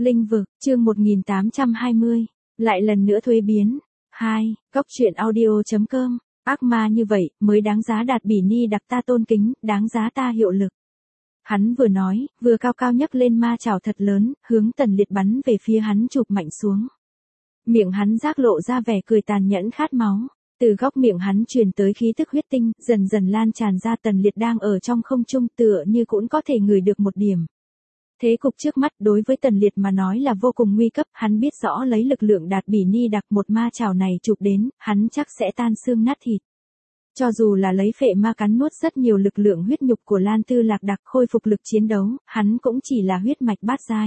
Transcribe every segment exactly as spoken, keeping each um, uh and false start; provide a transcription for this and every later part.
Linh vực, chương một nghìn tám trăm hai mươi. Lại lần nữa thuế biến. hai. Góc truyện audio.com. Ác ma như vậy, mới đáng giá Đạt Bỉ Ni đặc ta tôn kính, đáng giá ta hiệu lực. Hắn vừa nói, vừa cao cao nhấc lên ma chảo thật lớn, hướng Tần Liệt bắn về phía hắn chụp mạnh xuống. Miệng hắn rác lộ ra vẻ cười tàn nhẫn khát máu. Từ góc miệng hắn truyền tới khí tức huyết tinh, dần dần lan tràn ra. Tần Liệt đang ở trong không trung tựa như cũng có thể ngửi được một điểm. Thế cục trước mắt đối với Tần Liệt mà nói là vô cùng nguy cấp, hắn biết rõ lấy lực lượng Đạt Bỉ Ni đặc một ma chảo này chụp đến, hắn chắc sẽ tan xương nát thịt. Cho dù là lấy phệ ma cắn nuốt rất nhiều lực lượng huyết nhục của Lan Tư Lạc đặc khôi phục lực chiến đấu, hắn cũng chỉ là huyết mạch bát giai.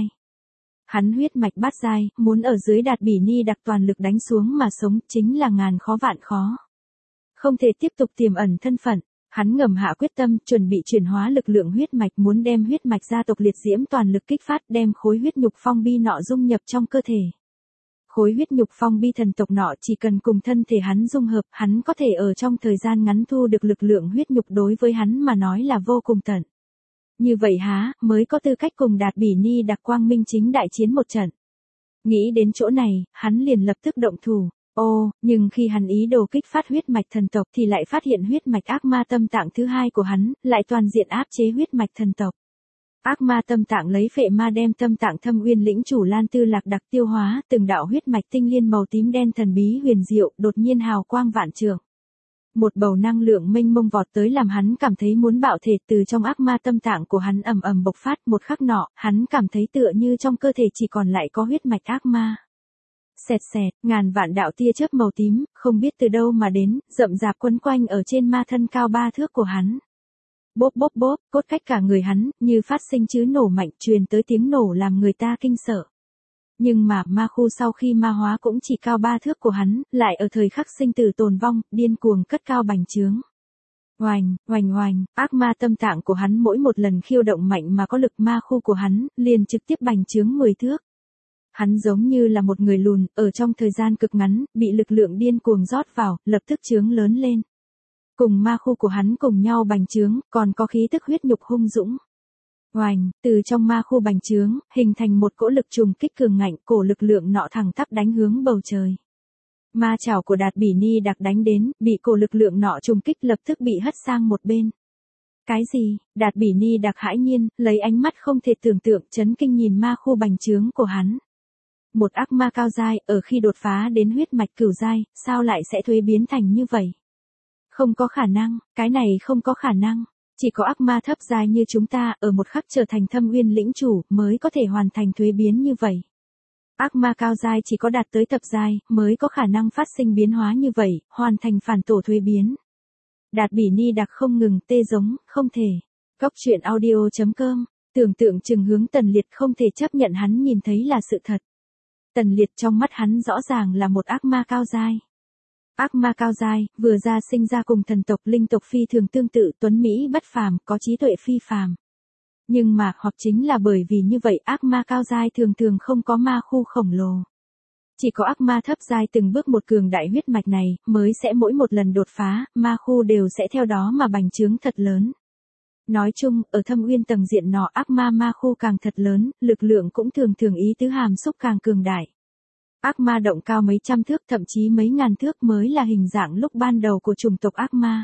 Hắn huyết mạch bát giai, muốn ở dưới Đạt Bỉ Ni đặc toàn lực đánh xuống mà sống, chính là ngàn khó vạn khó. Không thể tiếp tục tiềm ẩn thân phận. Hắn ngầm hạ quyết tâm, chuẩn bị chuyển hóa lực lượng huyết mạch, muốn đem huyết mạch gia tộc liệt diễm toàn lực kích phát, đem khối huyết nhục phong bi nọ dung nhập trong cơ thể. Khối huyết nhục phong bi thần tộc nọ chỉ cần cùng thân thể hắn dung hợp, hắn có thể ở trong thời gian ngắn thu được lực lượng huyết nhục, đối với hắn mà nói là vô cùng tận. Như vậy há, mới có tư cách cùng Đạt Bỉ Ni đặc quang minh chính đại chiến một trận. Nghĩ đến chỗ này, hắn liền lập tức động thủ. Ô, nhưng khi hắn ý đồ kích phát huyết mạch thần tộc thì lại phát hiện huyết mạch ác ma tâm tạng thứ hai của hắn, lại toàn diện áp chế huyết mạch thần tộc. Ác ma tâm tạng lấy phệ ma đem tâm tạng Thâm Uyên lĩnh chủ Lan Tư Lạc đặc tiêu hóa, từng đạo huyết mạch tinh liên màu tím đen thần bí huyền diệu, đột nhiên hào quang vạn trượng. Một bầu năng lượng mênh mông vọt tới làm hắn cảm thấy muốn bạo thể, từ trong ác ma tâm tạng của hắn ầm ầm bộc phát. Một khắc nọ, hắn cảm thấy tựa như trong cơ thể chỉ còn lại có huyết mạch ác ma. Xẹt xẹt, ngàn vạn đạo tia chớp màu tím, không biết từ đâu mà đến, rậm rạp quấn quanh ở trên ma thân cao ba thước của hắn. Bốp bốp bốp, cốt cách cả người hắn, như phát sinh chứ nổ mạnh, truyền tới tiếng nổ làm người ta kinh sợ. Nhưng mà, ma khu sau khi ma hóa cũng chỉ cao ba thước của hắn, lại ở thời khắc sinh tử tồn vong, điên cuồng cất cao bành trướng. Oành, oành oành, ác ma tâm tạng của hắn mỗi một lần khiêu động mạnh mà có lực ma khu của hắn, liền trực tiếp bành trướng mười thước. Hắn giống như là một người lùn, ở trong thời gian cực ngắn, bị lực lượng điên cuồng rót vào, lập tức trướng lớn lên. Cùng ma khu của hắn cùng nhau bành trướng, còn có khí tức huyết nhục hung dũng. Oành, từ trong ma khu bành trướng, hình thành một cỗ lực trùng kích cường ngạnh, cổ lực lượng nọ thẳng tắp đánh hướng bầu trời. Ma chảo của Đạt Bỉ Ni đặc đánh đến, bị cổ lực lượng nọ trùng kích lập tức bị hất sang một bên. Cái gì? Đạt Bỉ Ni đặc hãi nhiên, lấy ánh mắt không thể tưởng tượng, chấn kinh nhìn ma khu bành trướng của hắn. Một ác ma cao giai, ở khi đột phá đến huyết mạch cửu giai, sao lại sẽ thuế biến thành như vậy? Không có khả năng, cái này không có khả năng. Chỉ có ác ma thấp giai như chúng ta, ở một khắc trở thành Thâm Uyên lĩnh chủ, mới có thể hoàn thành thuế biến như vậy. Ác ma cao giai chỉ có đạt tới thập giai, mới có khả năng phát sinh biến hóa như vậy, hoàn thành phản tổ thuế biến. Đạt Bỉ Ni đặc không ngừng, tê giống, không thể. Góc truyện audio.com, tưởng tượng chừng hướng Tần Liệt không thể chấp nhận hắn nhìn thấy là sự thật. Tần Liệt trong mắt hắn rõ ràng là một ác ma cao giai. Ác ma cao giai, vừa ra sinh ra cùng thần tộc linh tộc phi thường tương tự, tuấn mỹ bất phàm, có trí tuệ phi phàm. Nhưng mà, hoặc chính là bởi vì như vậy, ác ma cao giai thường thường không có ma khu khổng lồ. Chỉ có ác ma thấp giai từng bước một cường đại huyết mạch này, mới sẽ mỗi một lần đột phá, ma khu đều sẽ theo đó mà bành trướng thật lớn. Nói chung, ở Thâm Uyên tầng diện nọ ác ma ma khu càng thật lớn, lực lượng cũng thường thường ý tứ hàm xúc càng cường đại. Ác ma động cao mấy trăm thước thậm chí mấy ngàn thước mới là hình dạng lúc ban đầu của chủng tộc ác ma.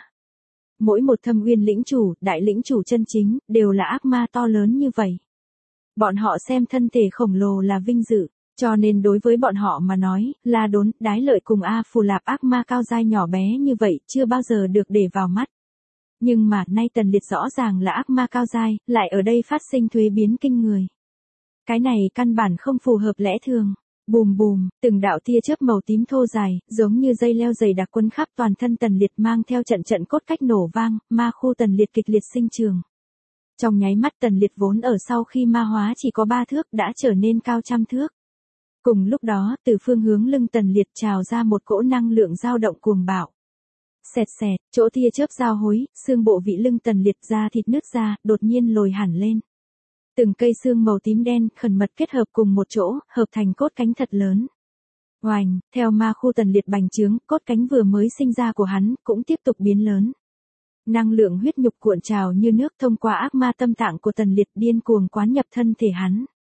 Mỗi một Thâm Uyên lĩnh chủ, đại lĩnh chủ chân chính, đều là ác ma to lớn như vậy. Bọn họ xem thân thể khổng lồ là vinh dự, cho nên đối với bọn họ mà nói, La Đốn, Đái Lợi cùng A Phù Lạp ác ma cao giai nhỏ bé như vậy chưa bao giờ được để vào mắt. Nhưng mà nay Tần Liệt rõ ràng là ác ma cao giai, lại ở đây phát sinh thuế biến kinh người. Cái này căn bản không phù hợp lẽ thường. Bùm bùm, từng đạo tia chớp màu tím thô dài, giống như dây leo dày đặc quấn khắp toàn thân Tần Liệt, mang theo trận trận cốt cách nổ vang, ma khu Tần Liệt kịch liệt sinh trường. Trong nháy mắt Tần Liệt vốn ở sau khi ma hóa chỉ có ba thước đã trở nên cao trăm thước. Cùng lúc đó, từ phương hướng lưng Tần Liệt trào ra một cỗ năng lượng dao động cuồng bạo. Xẹt xẹt, chỗ tia chớp giao hối, xương bộ vị lưng Tần Liệt ra thịt nứt ra, đột nhiên lồi hẳn lên. Từng cây xương màu tím đen, khẩn mật kết hợp cùng một chỗ, hợp thành cốt cánh thật lớn. Oành, theo ma khu Tần Liệt bành trướng, cốt cánh vừa mới sinh ra của hắn, cũng tiếp tục biến lớn. Năng lượng huyết nhục cuộn trào như nước thông qua ác ma tâm tạng của Tần Liệt điên cuồng quán nhập thân thể hắn.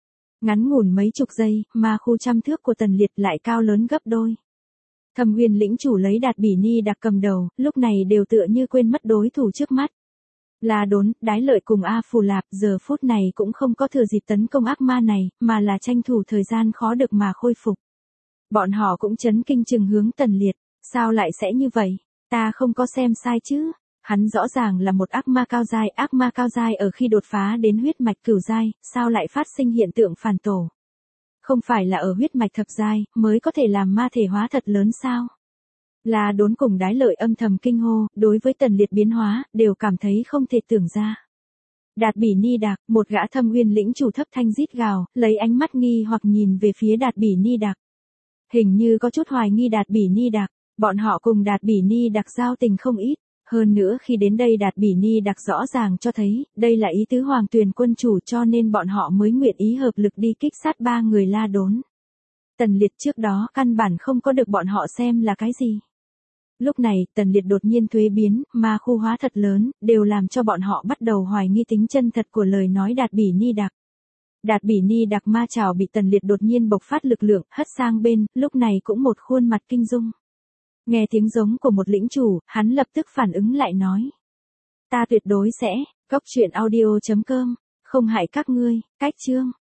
Ngắn ngủn mấy chục giây, ma khu trăm thước của Tần Liệt lại cao lớn gấp đôi. Thâm Uyên lĩnh chủ lấy Đạt Bỉ Ni Đặc cầm đầu, lúc này đều tựa như quên mất đối thủ trước mắt. La Đốn, Đái Lợi cùng A Phù Lạp giờ phút này cũng không có thừa dịp tấn công ác ma này, mà là tranh thủ thời gian khó được mà khôi phục. Bọn họ cũng chấn kinh chừng hướng Tần Liệt, sao lại sẽ như vậy? Ta không có xem sai chứ? Hắn rõ ràng là một ác ma cao giai, ác ma cao giai ở khi đột phá đến huyết mạch cửu giai, sao lại phát sinh hiện tượng phản tổ? Không phải là ở huyết mạch thập giai mới có thể làm ma thể hóa thật lớn sao? La Đốn cùng Đái Lợi âm thầm kinh hô, đối với Tần Liệt biến hóa, đều cảm thấy không thể tưởng ra. Đạt Bỉ Ni Đặc, một gã Thâm Uyên lĩnh chủ thấp thanh rít gào, lấy ánh mắt nghi hoặc nhìn về phía Đạt Bỉ Ni Đặc. Hình như có chút hoài nghi Đạt Bỉ Ni Đặc, bọn họ cùng Đạt Bỉ Ni Đặc giao tình không ít. Hơn nữa khi đến đây Đạt Bỉ Ni Đặc rõ ràng cho thấy, đây là ý tứ Hoàng Tuyền quân chủ cho nên bọn họ mới nguyện ý hợp lực đi kích sát ba người La Đốn. Tần Liệt trước đó căn bản không có được bọn họ xem là cái gì. Lúc này, Tần Liệt đột nhiên thuế biến, ma khu hóa thật lớn, đều làm cho bọn họ bắt đầu hoài nghi tính chân thật của lời nói Đạt Bỉ Ni Đặc. Đạt Bỉ Ni Đặc ma trảo bị Tần Liệt đột nhiên bộc phát lực lượng, hất sang bên, lúc này cũng một khuôn mặt kinh dung. Nghe tiếng giống của một lĩnh chủ, hắn lập tức phản ứng lại nói. Ta tuyệt đối sẽ, cốc truyện audio chấm com, không hại các ngươi, cách chương.